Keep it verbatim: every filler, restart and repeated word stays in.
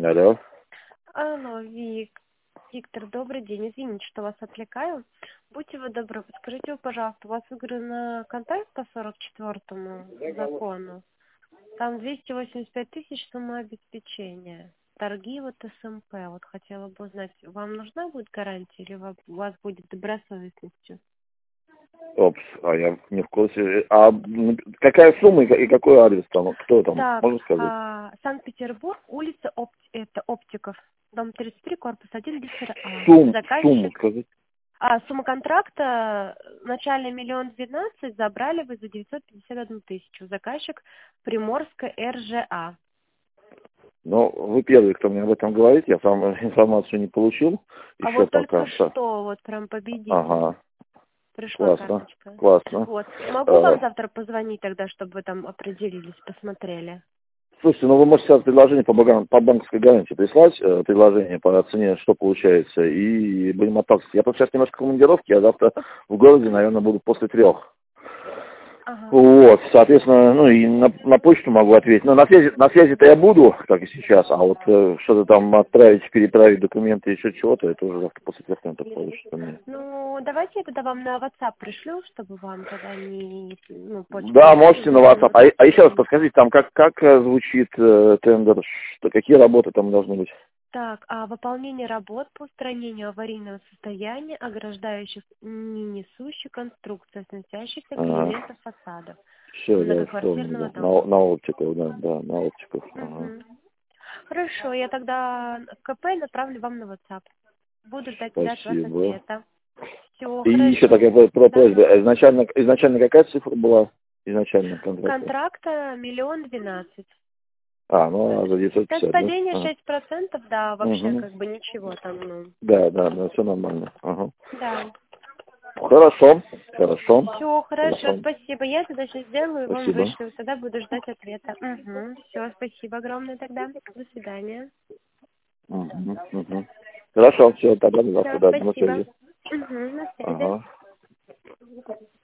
Алло. Алло, Вик. Виктор, добрый день. Извините, что вас отвлекаю. Будьте вы добры, подскажите, вы, пожалуйста, у вас выиграно контракт по сорок четвёртому закону. Там двести восемьдесят пять тысяч сумма обеспечения. Торги вот СМП. Вот хотела бы узнать, вам нужна будет гарантия или ва- у вас будет добросовестностью? Опс, а я не в курсе. А м, какая сумма и ка- и какой адрес там? Кто там? Так, Можно сказать? а, Санкт-Петербург, улица Опт- это Оптиков, дом тридцать три, корпус один, литера А. Сумму, сумму Заказчик. сказать. А сумма контракта начальный миллион двенадцать, забрали вы за девятьсот пятьдесят одну тысячу. Заказчик Приморская РЖА. Ну, вы первый, кто мне об этом говорит. Я сам информацию не получил. А Еще вот только пока что. что вот прям победитель. Ага, Пришла классно, карточка. классно. Вот. Могу Э, вам завтра позвонить тогда, чтобы вы там определились, посмотрели? Слушайте, ну вы можете сейчас предложение по, баган- по банковской гарантии прислать, э, предложение по цене, что получается, и будем отталкиваться. Я просто сейчас немножко в командировке, а завтра в городе, наверное, буду после трех. Ага. Вот, соответственно, ну и на, на почту могу ответить. Но на связи, на связи-то я буду, как и сейчас, а вот э, что-то там отправить, переправить документы, еще чего-то, это уже завтра после трех минут получится у меня. Ну, давайте я тогда вам на WhatsApp пришлю, чтобы вам тогда не, ну, почту Да, не можете на скидывать. WhatsApp. А, а еще раз подскажите, там как, как э, звучит э, тендер, что, какие работы там должны быть? Так, а выполнение работ по устранению аварийного состояния, ограждающих ненесущих конструкций, сносящихся к Ага. элементам фасадов Все, да, вспомнил, многоквартирного да. На, дома. на оптиков, да, да, на оптиков. Ага. Мгм. Хорошо, я тогда КП направлю вам на WhatsApp. Буду ждать тогда от вас Спасибо. ответа. Все, И еще хорошо. такая про- про- Да. просьба. Изначально, изначально какая цифра была? Изначально контракта? Контракта миллион двенадцать. А, ну, а за девятьсот Так пятьдесят, да? падение Ага. шесть процентов, да, вообще Угу. как бы ничего там, ну. Да, да, да, все нормально. Ага. Да. Хорошо, хорошо, Все, хорошо, хорошо. спасибо. Я тогда сейчас сделаю, вам Спасибо. вышлю. Тогда буду ждать ответа. Угу. Все, спасибо огромное тогда. До свидания. Угу, угу. Хорошо, все, тогда до завтра, Да, да, на спасибо. связи. Угу, на связи. Ага.